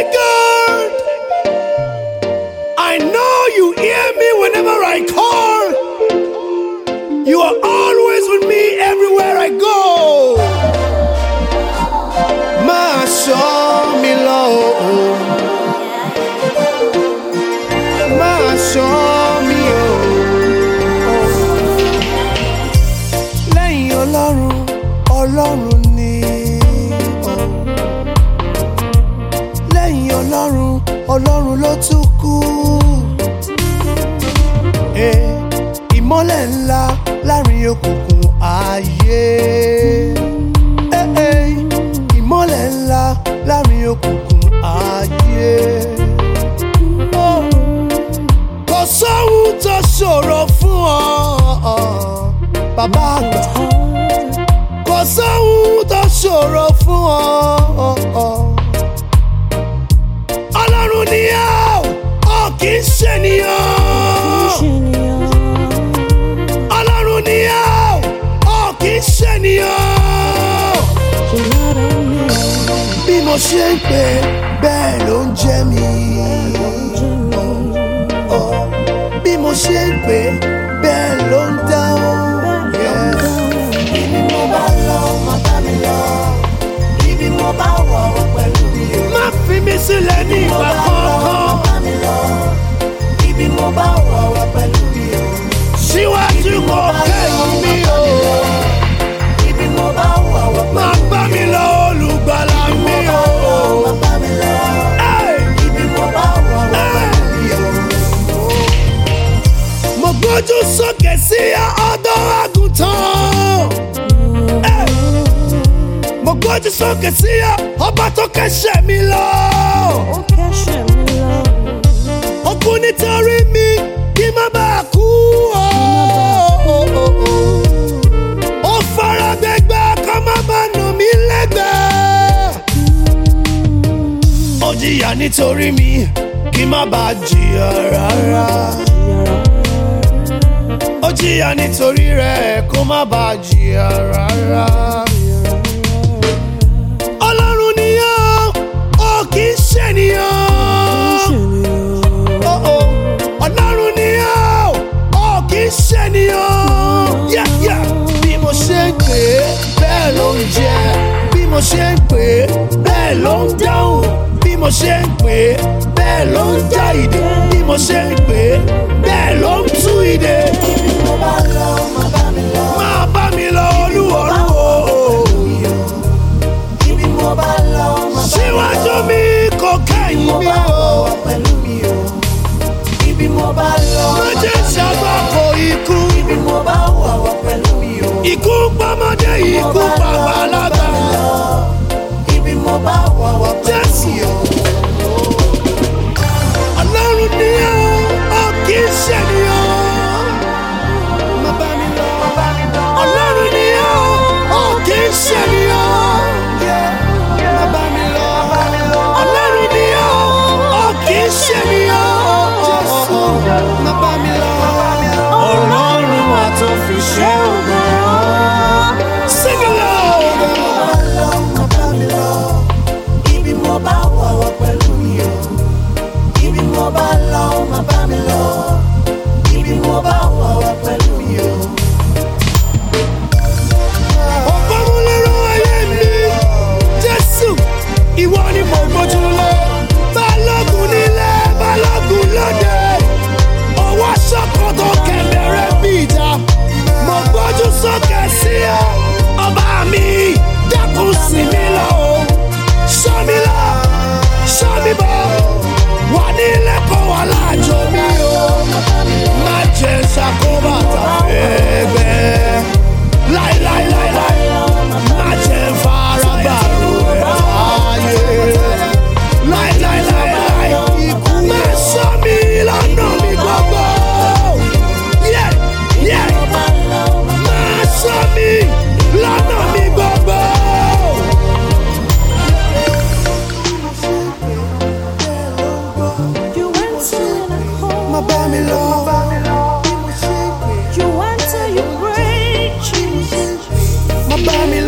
God, I know you hear me whenever I call. You are always with me everywhere I go. Máa ṣọ́ mi lọ, máa ṣọ́ mi o. Lẹ́yìn Ọlọ́run, Ọlọ́run ni o. Lẹ́yìn Ọlọ́run, Ọlọ́run ló tún kù. Ìmọ́lẹ̀ ńlá láàrin òkùnkùn ayé. Ìmọ́lẹ̀ ńlá láàrin òkùnkùn ayé. Kò sóhun tó ṣòro fún ọ, bàbá àgbà. Kò sóhun tó ṣòro fún ọ. Ọlọ́run ni ó kì í ṣènìyàn. Ọlọ́run ni ó kì í ṣènìyàn. Bí mo ṣe ń pè bẹ́ẹ̀ ló ń jẹ́ mi. Bí mo ṣe ń pè bẹ́ẹ̀ ló ń dáhùn. Ibi mo bá lọ, má bá mi lọ. Ibi mo bá wọ̀ pẹ̀lú mi o. Má fi mi sílẹ̀ ní ìgbà kankan. Ibi mo bá wọ̀ pẹ̀lú mi o. Síwájú kò kẹ́yìn mi o. Ibi mo bá wọ̀ pẹ̀lú mi o. Má bá mi lọ, olùgbàlà mi o. Má bá mi lọ. Ibi mo bá wọ̀ pẹ̀lú mi o. Mo gbójú sókè sí ọ̀dọ́ àgùntàn. Mo gbójú sókè sí ọba tó kẹ́ṣẹ̀ mi lọ. Ó kú nítorí mi kí má bàa kú o. Ó fara gbẹgbẹ kó má bàa nà mí lẹ́gbẹ̀ẹ́. Ó jìyà nítorí mi kí má bàa jìyà rárá. Ó jìyà nítorí rẹ̀ kó má bàa jìyà rárá. Ọlọ́run ni ó kì í ṣènìyàn. Ọlọ́run ni ó kì í ṣènìyàn. Bí mo ṣe ń pè é bẹ́ẹ̀ ló ń jẹ́. Bí mo ṣe ń pè é bẹ́ẹ̀ ló ń dáhùn. Bí mo ṣe ń pè é bẹ́ẹ̀ ló ń já ìdè. Bí mo ṣe ń pè é bẹ́ẹ̀ ló ń tú ìdè. Ibi mo bá lọ, má bá mi lọ. Má bá mi lọ, Olúwarun o. Ibi mo bá lọ, má bá mi lọ. Síwájú mi kò kẹ́yìn mi o. Ibi mo bá lọ, má jẹ́ ṣàgbákò ikú. Ibi mo bá wọ̀ pẹ̀lú mi o. Ikú pamọ́dé, ikú pàgbàlagbà. Ibi mo bá wọ̀ pẹ̀lú mi o. Ọlọ́run ni ó kì í ṣènìyàn. Má bá mi lọ. Ọlọ́run ni ó kì í ṣènìyàn. Má bá mi lọ. Ọlọ́run ni ó kì í ṣènìyàn. Má bá mi lọ. Ọlọ́run wa tó fi ṣe ògo. Sing along. Má bá mi lọ. Ibi mo bá wọ̀ pẹ̀lú mi o. Ibi mo bá lọ, má bá mi lọ. Ibi mo bá wọ̀ pẹ̀lú mi o. Ọ̀pọ̀rún lérò ayé mi, Jésù, ìwọ ni mo gbójú lé. Balógun nílé, balógun lóde. Ọwọ́ ṣòkòtò kẹ̀mbẹ̀rẹ̀ bí ìjà. Mo gbójú sókè sí ọ, ọba mi, dákun sí mi lọ o. Ṣọ́ mi lọ, ṣọ́ mi bọ̀. Wà nílé kó wà láàjò mi o. Má jẹ́ ṣàkóbá tàfẹ́gbẹ́. Láíláíláíláí, má jẹ́ faragbàrú ẹ̀ láyé. Láíláíláíláí, má ṣọ́ mi lọ́nà mi gbogbo. Má ṣọ́ mi lọ́nà mi gbogbo. Má bá mi lọ. Má bá mi lọ.